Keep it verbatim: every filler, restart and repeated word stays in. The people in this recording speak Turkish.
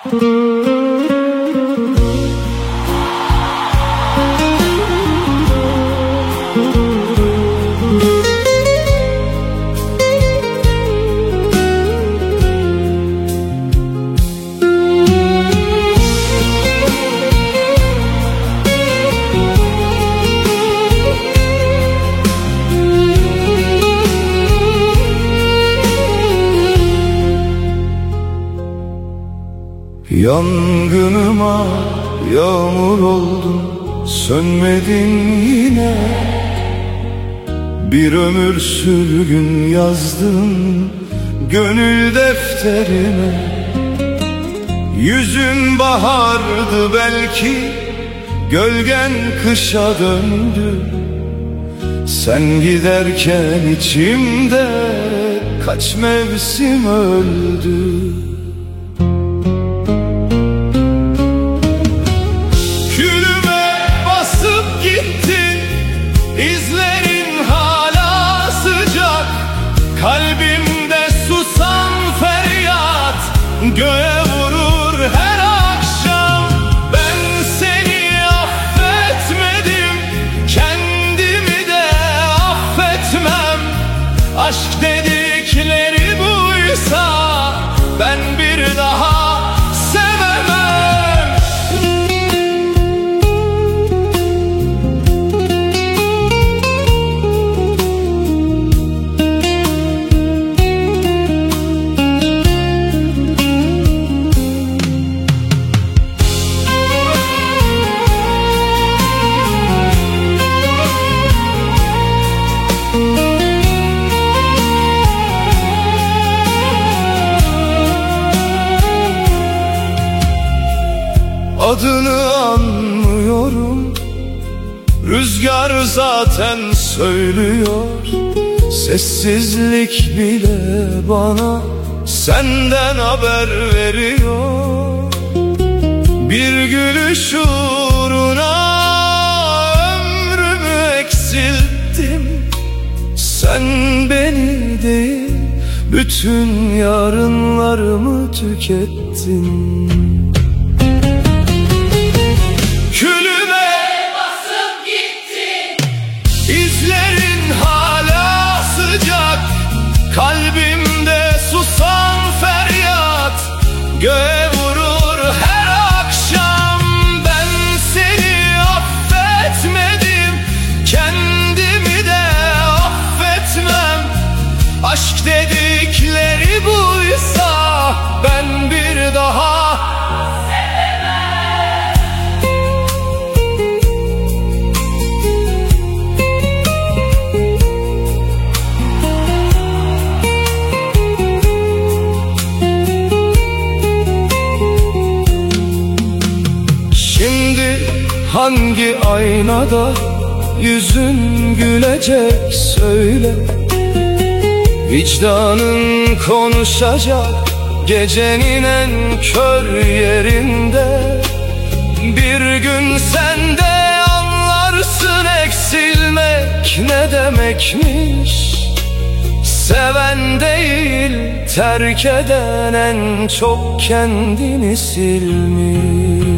Yangınıma yağmur oldun, sönmedin yine. Bir ömür sürgün yazdım gönül defterime. Yüzün bahardı belki, gölgen kışa döndü. Sen giderken içimde kaç mevsim öldü. Kalbimde susan feryat göğe vurur her akşam. Ben seni affetmedim, kendimi de affetmem. Aşk dedikleri buysa ben bir daha sevemem. Adını anmıyorum, rüzgar zaten söylüyor. Sessizlik bile bana senden haber veriyor. Bir gülüş uğruna ömrümü eksilttim. Sen beni değil, bütün yarınlarımı tükettin. Külüme basıp gittin, izlerin hala sıcak. Kalbimde susan feryat göğe vurur her akşam. Ben seni affetmedim, kendimi de affetmem. Aşk dedikleri buysa ben bir daha hangi aynada yüzün gülecek söyle. Vicdanın konuşacak gecenin en kör yerinde. Bir gün sen de anlarsın eksilmek ne demekmiş. Seven değil terk eden en çok kendini silmiş.